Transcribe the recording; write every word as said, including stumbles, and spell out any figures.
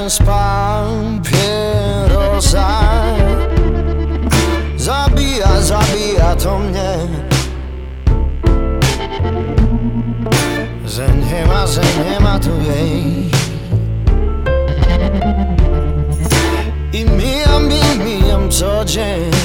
z papierosa. Zabija, zabija to mnie, że nie ma, że nie ma tu jej. I mijam, i mijam co dzień